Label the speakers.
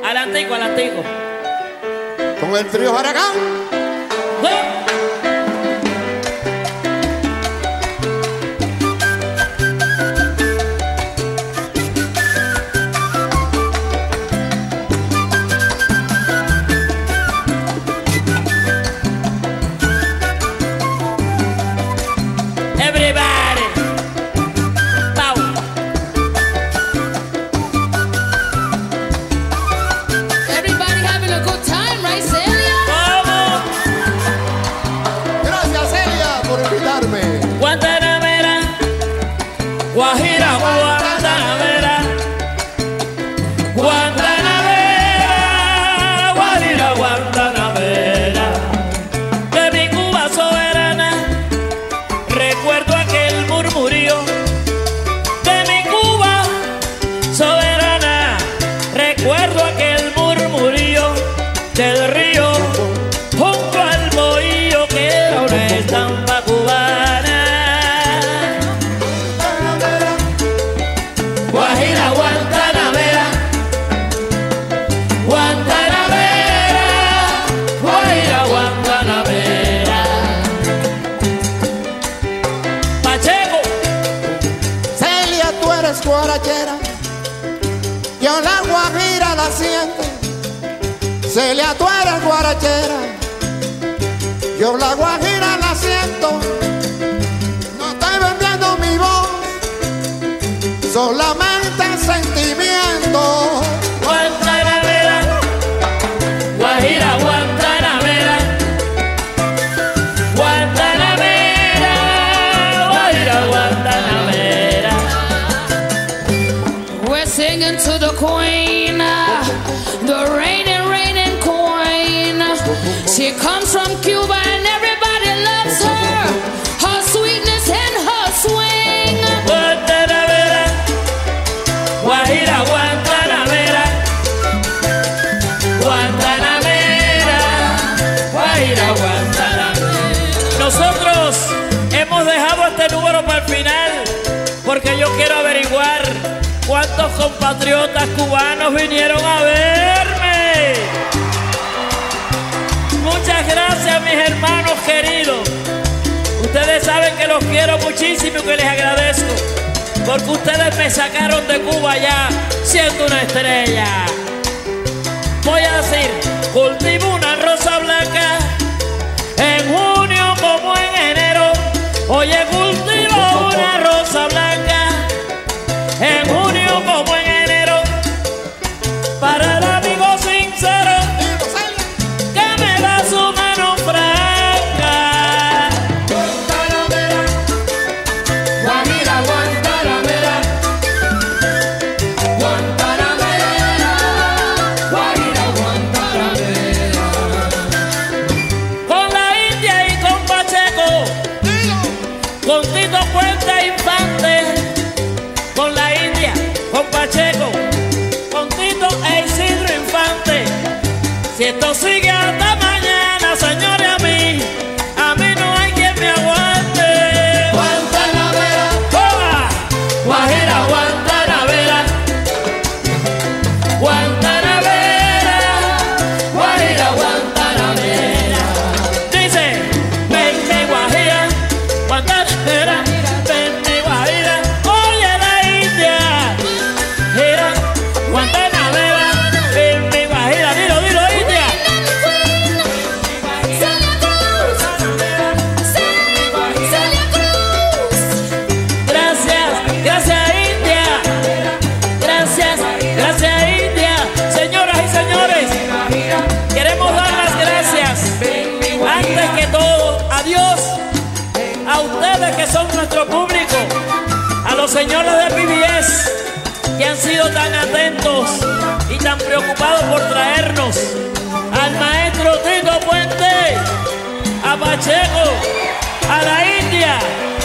Speaker 1: Alantico, alantico.
Speaker 2: Con el trío Aragán.
Speaker 1: Guajira, Guantanamera, Guantanamera, Guajira, Guantanamera, de mi Cuba soberana, recuerdo aquel murmurío. De mi Cuba soberana, recuerdo aquel murmurío del río junto al bohío que era una estampa cubana. Guajira, Guantanamera, Guantanamera, Guajira, Guantanamera. Pacheco.
Speaker 2: Celia, tú eres guarachera, yo la guajira la siento. Celia, tú eres guarachera, yo la guajira la siento. No estoy vendiendo mi voz, solamente sentimiento.
Speaker 1: Guantanamera, Guajira, Guantanamera, Guantanamera, Guajira, Guantanamera.
Speaker 3: We're singing to the queen, the reigning queen. She comes from Cuba and everybody loves her, her sweetness and her swing.
Speaker 1: Guantanamera, Guajira, Guantanamera, Guantanamera, Guajira, Guantanamera. Nosotros hemos dejado este número para el final porque yo quiero averiguar cuántos compatriotas cubanos vinieron a verme. Muchas gracias, mis hermanos queridos. Ustedes saben que los quiero muchísimo y que les agradezco, porque ustedes me sacaron de Cuba ya siendo una estrella. Voy a decir, cultivo una rosa blanca en junio como en enero. Oye, cultivo una rosa blanca en junio como en enero. Para el amigo sincero que me da su mano franca.
Speaker 3: Guajira, Guantanamera, Guantanamera, Guajira, Guantanamera.
Speaker 1: Con la India y con Pacheco, con Tito Puente Infante. Con la India, con Pacheco, con Tito e Isidro Infante. Si esto sigue hasta mañana, señores, a mí no hay quien me aguante.
Speaker 3: Guantanamera,
Speaker 1: ¡Toma! Guajira, Guantanamera, Guantanamera, Guajira, Guantanamera. Dice, ven mi Guajira, Guantanamera, ven mi Guajira. Oye la India, gira, Guantanamera, ven mi Guajira. Dilo, dilo, India.
Speaker 3: Celia Cruz, Celia Cruz.
Speaker 1: Gracias, gracias India. Gracias, gracias India. Señoras y señores, queremos dar las gracias antes que todo a Dios, a ustedes que son nuestro público, a los señores de PBS que han sido tan atentos y tan preocupados por traernos, al maestro Tito Puente, a Pacheco, a la India,